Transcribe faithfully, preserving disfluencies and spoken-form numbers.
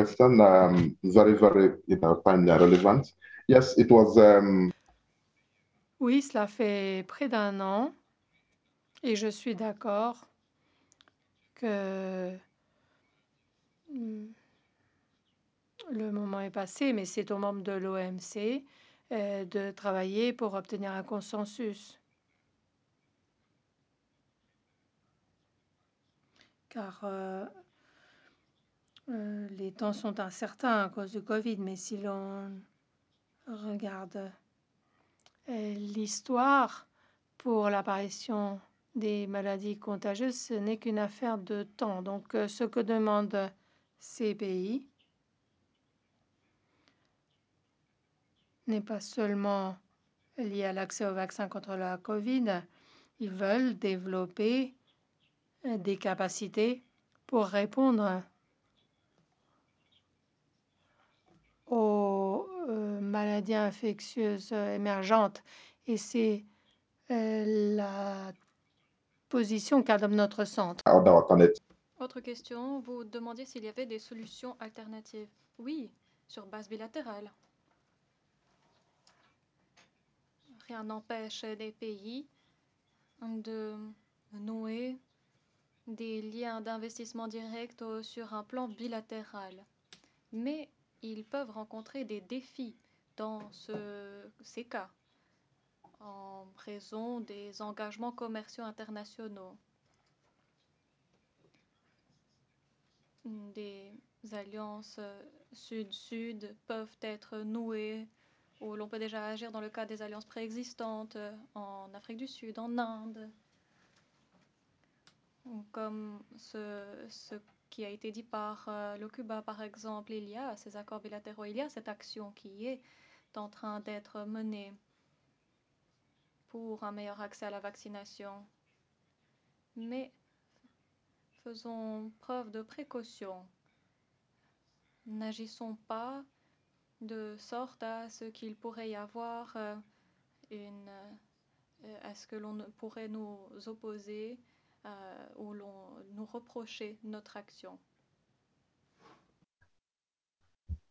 question, um, very, very, you know, timely and relevant. Yes, it was. Um, Oui, cela fait près d'un an et je suis d'accord que mm, le moment est passé, mais c'est aux membres de l'O M C euh, de travailler pour obtenir un consensus. Car euh, euh, les temps sont incertains à cause du Covid, mais si l'on regarde euh, l'histoire pour l'apparition des maladies contagieuses, ce n'est qu'une affaire de temps. Donc, euh, ce que demandent ces pays n'est pas seulement lié à l'accès au vaccin contre la Covid. Ils veulent développer euh, des capacités pour répondre aux euh, maladies infectieuses euh, émergentes. Et c'est euh, la position qu'adopte notre centre. other alternative. Autre question, vous demandiez s'il y avait des solutions alternatives. Oui, sur base bilatérale. Rien n'empêche des pays de nouer des liens d'investissement direct au- sur un plan bilatéral. Mais ils peuvent rencontrer des défis dans ce- ces cas en raison des engagements commerciaux internationaux. Des alliances euh, sud-sud peuvent être nouées ou l'on peut déjà agir dans le cadre des alliances préexistantes euh, en Afrique du Sud, en Inde, comme ce, ce qui a été dit par euh, le Cuba, par exemple. Il y a ces accords bilatéraux, il y a cette action qui est en train d'être menée pour un meilleur accès à la vaccination. Mais faisons preuve de précaution. N'agissons pas de sorte à ce qu'il pourrait y avoir euh, une, euh, à ce que l'on pourrait nous opposer euh, ou l'on nous reprocher notre action.